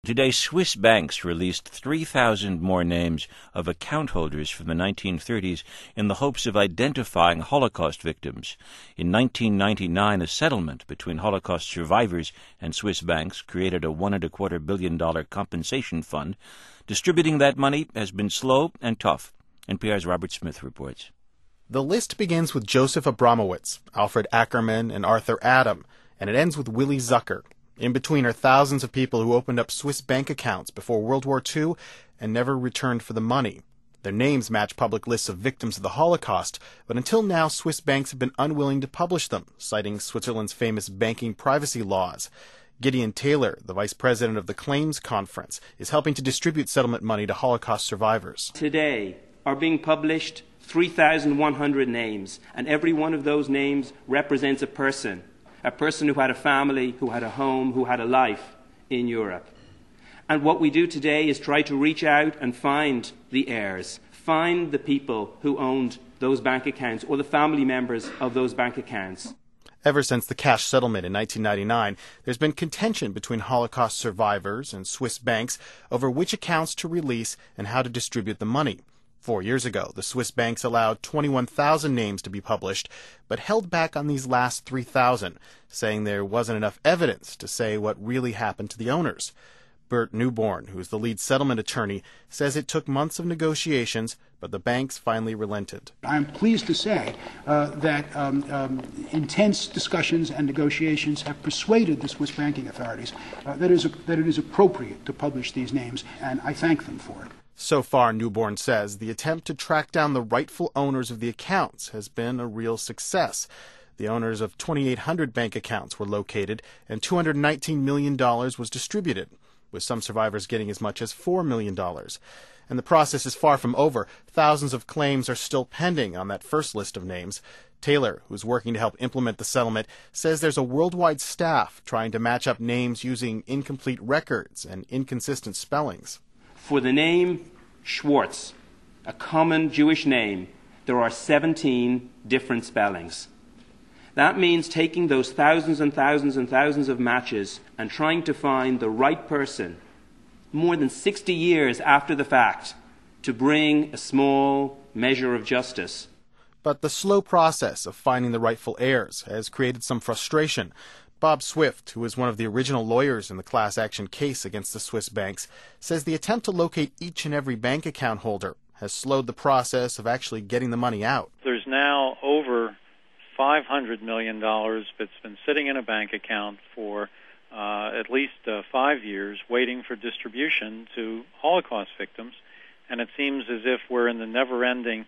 Today, Swiss banks released 3,000 more names of account holders from the 1930s in the hopes of identifying Holocaust victims. In 1999, a settlement between Holocaust survivors and Swiss banks created a $1.25 billion compensation fund. Distributing that money has been slow and tough. NPR's Robert Smith reports. The list begins with Joseph Abramowitz, Alfred Ackerman, and Arthur Adam, and it ends with Willy Zucker. In between are thousands of people who opened up Swiss bank accounts before World War II and never returned for the money. Their names match public lists of victims of the Holocaust, but until now Swiss banks have been unwilling to publish them, citing Switzerland's famous banking privacy laws. Gideon Taylor, the vice president of the Claims Conference, is helping to distribute settlement money to Holocaust survivors. Today are being published 3,100 names, and every one of those names represents a person who had a family, who had a home, who had a life in Europe. And what we do today is try to reach out and find the heirs, find the people who owned those bank accounts or the family members of those bank accounts. Ever since the cash settlement in 1999, there's been contention between Holocaust survivors and Swiss banks over which accounts to release and how to distribute the money. 4 years ago, the Swiss banks allowed 21,000 names to be published, but held back on these last 3,000, saying there wasn't enough evidence to say what really happened to the owners. Bert Newborn, who's the lead settlement attorney, says it took months of negotiations, but the banks finally relented. I'm pleased to say that intense discussions and negotiations have persuaded the Swiss banking authorities that it is appropriate to publish these names, and I thank them for it. So far, Newborn says, the attempt to track down the rightful owners of the accounts has been a real success. The owners of 2,800 bank accounts were located, and $219 million was distributed, with some survivors getting as much as $4 million. And the process is far from over. Thousands of claims are still pending on that first list of names. Taylor, who's working to help implement the settlement, says there's a worldwide staff trying to match up names using incomplete records and inconsistent spellings. For the name Schwartz, a common Jewish name, there are 17 different spellings. That means taking those thousands and thousands and thousands of matches and trying to find the right person more than 60 years after the fact to bring a small measure of justice. But the slow process of finding the rightful heirs has created some frustration. Bob Swift, who is one of the original lawyers in the class action case against the Swiss banks, says the attempt to locate each and every bank account holder has slowed the process of actually getting the money out. There's now over $500 million that's been sitting in a bank account for at least 5 years waiting for distribution to Holocaust victims, and it seems as if we're in the never-ending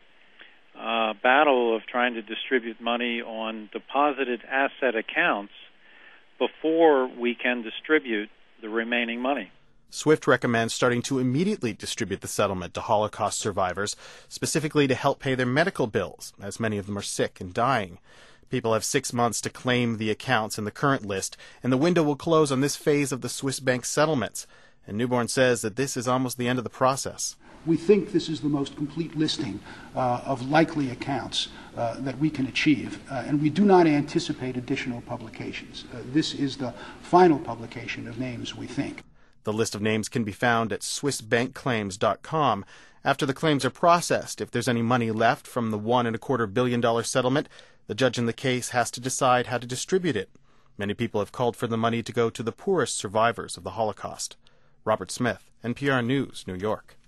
battle of trying to distribute money on deposited asset accounts before we can distribute the remaining money. Swift recommends starting to immediately distribute the settlement to Holocaust survivors, specifically to help pay their medical bills, as many of them are sick and dying. People have 6 months to claim the accounts in the current list, and the window will close on this phase of the Swiss bank settlements. And Newborn says that this is almost the end of the process. We think this is the most complete listing of likely accounts that we can achieve, and we do not anticipate additional publications. This is the final publication of names, we think. The list of names can be found at SwissBankClaims.com. After the claims are processed, if there's any money left from the $1.25 billion settlement, the judge in the case has to decide how to distribute it. Many people have called for the money to go to the poorest survivors of the Holocaust. Robert Smith, NPR News, New York.